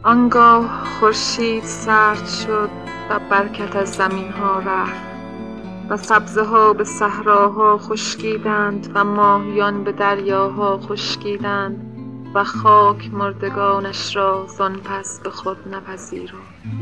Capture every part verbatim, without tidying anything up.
آنگاه خورشید سرد شد و برکت از زمین ها رفت و سبزه ها به صحراها خشکیدند و ماهیان به دریاها خشکیدند و خاک مردگانش را زان پس به خود نپذیرفت.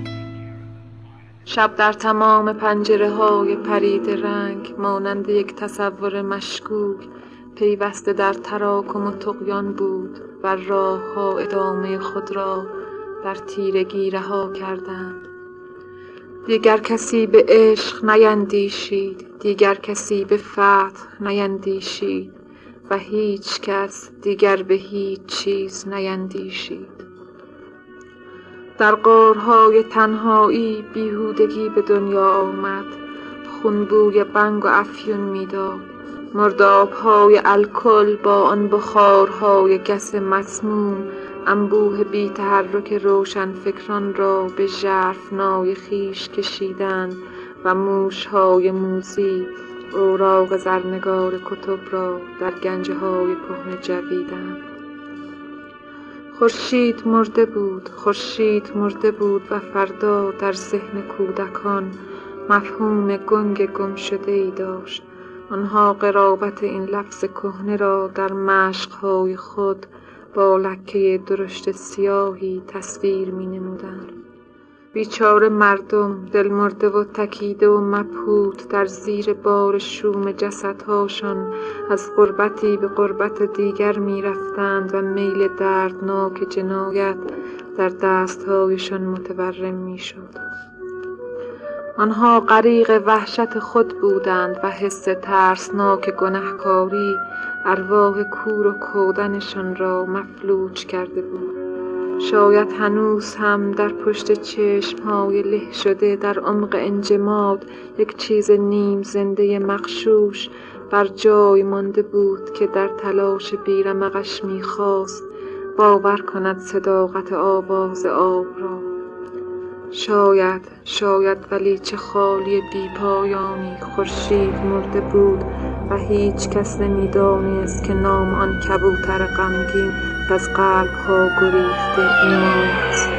شب در تمام پنجره های پرید رنگ مانند یک تصور مشکوک پیوسته در تراکم و طغیان بود و راه ها ادامه خود را در تیرگی رها کردند. دیگر کسی به عشق نیندیشید، دیگر کسی به فتح نیندیشید و هیچ کس دیگر به هیچ چیز نیندیشید. در غارهای تنهایی بیهودگی به دنیا آمد، خونبوی بنگ و افیون میداد. مرداب‌های الکل با آن بخارهای گس مسموم انبوه بی تحرک روشن فکران را به ژرفنای خویش کشیدند و موش‌های موذی اوراق زرنگار کتب را در گنجه‌های کهنه جویدند. خورشید مرده بود، خورشید مرده بود و فردا در ذهن کودکان مفهوم گنگ گم شده ای داشت. آنها قرابت این لفظ کهنه را در مشق‌های خود با لکه درشت سیاهی تصویر می نمودند. بیچاره مردم دل مرده و تکیده و مبهوت در زیر بار شوم جسدهاشان از غربتی به غربت دیگر می رفتند و میل دردناک جنایت در دستهایشان متورم می شد. آنها غریق وحشت خود بودند و حس ترسناک گناهکاری ارواح کور و کودنشان را مفلوج کرده بود. شاید هنوز هم در پشت چشم‌های له شده در عمق انجماد یک چیز نیم زنده مغشوش بر جای مانده بود که در تلاش بیرمقش می‌خواست باور کند صداقت آواز آب را. شاید شاید ولی چه خالی بی پایانی خورشید مرده بود و هیچ کس نمی‌دانست که نام آن کبوتر غمگین از قلب‌ها گریخته ایمان است.